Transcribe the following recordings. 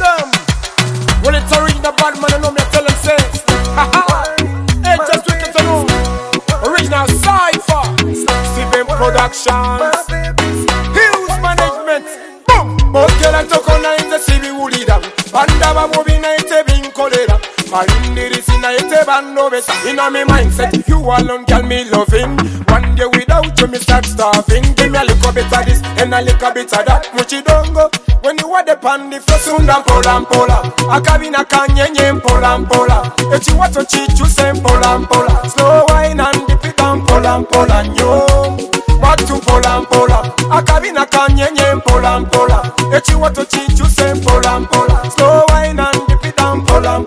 them. When it's original bad man, I know me tell them say. Hey, just wicked to know. Original Cypher, Steven Productions, Hills Management. Boom! Both girl and Tokona in the city would lead up. Bandaba moving night, being colera. Malindiris in a bando best. In a me mindset, you alone can me loving. One day without you, me start starving. Give me a little bit of this and a little bit of that. Muchi don't go. When you are the pandi for Sundan Pola. A cabina canyon Pola. If you want to cheat, you same Pola. Slow wine and dip it on Pola. Yo, what to Pola. A cabina canyon Pola. If you want to cheat, you same Pola. Slow wine and dip it on Pola.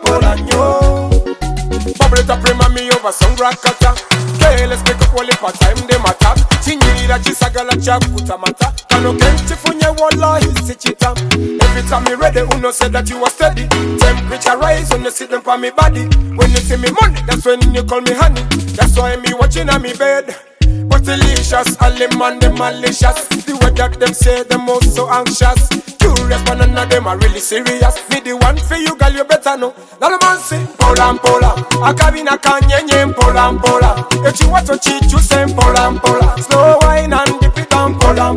Yo, bubble it up, remind me over some rakata. Okay, let's make up all the time, they matter. Chingira chisagala chakuta mata. Kano kenchi funye wallahi sichita. Every time you ready, uno said that you are steady. Temperature rise when you sit them for me body. When you see me money, that's when you call me honey. That's why me watching on me bed. But delicious, all them and them malicious. The way that them say them most so anxious. Curious, but none of them are really serious. Me the one for you, girl, you better know. Now the man say, Pola. A cabina canyon Pola. If you want to cheat, you say Pola. Slow wine and dip it on Pola.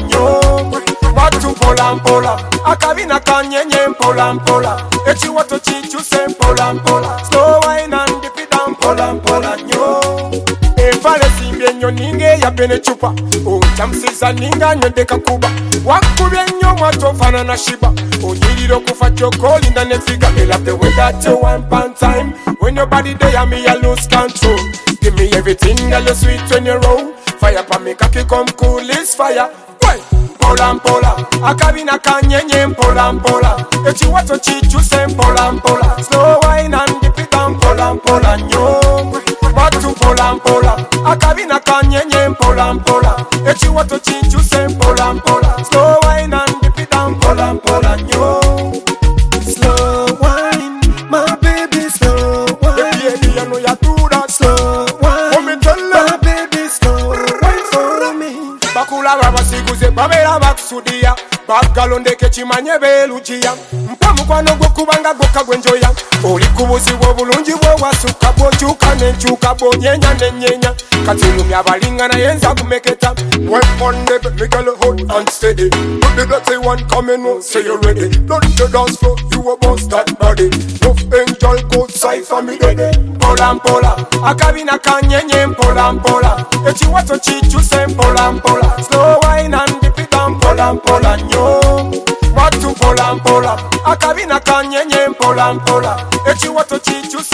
Yo, what to Pola. A cabina canyon Pola. If you want to cheat, you say Pola. Slow wine and dip it on Pola. Yo. Pale simbyenyo ninge ya bene chupa. Chamsisa ninga nyodeka kuba. Wakubenyo matofana na shiba. Onyiriro kufa chokoli ndane figa. Me love the way that you want pan time. When your body there me I lose control. Give me everything girl you sweet when you roll. Fire pa me kaki come cool is fire. Why? Pola. A cabina canyon Pola. If you want to cheat you say Pola. Slow wine and dip it on Pola. Yo. What to Pola. A cabina canyon Pola. If you want to cheat, you say Pola. Slow wine and dip it down Pola. Yo, slow wine, my baby, slow wine. Yeah, baby, I know you do that. Slow wine, come and tell my baby, slow wine for me. Bakula raba siguze, babera baksudia. Bagalonde kechimanye belugia. Mpamu kwa no gokubanga goka gwenjoya. Oli kubuzi wobulungi bwo wasuka bochuka nenchuka bonyenya nenyenya. Katilumya abalinga na yenza kumeketa. When one day me girl hold and steady. Put the dirty one coming on, say you ready. Don't you dance floor, you a boss that body. No angel go Cypher me ready. Pola. A cabina canyon Pola. If you want to cheat, you say Pola. Slow wine and dip it on Pola. Yo, what to Pola. A cabina canyon Pola. If you want to cheat, you say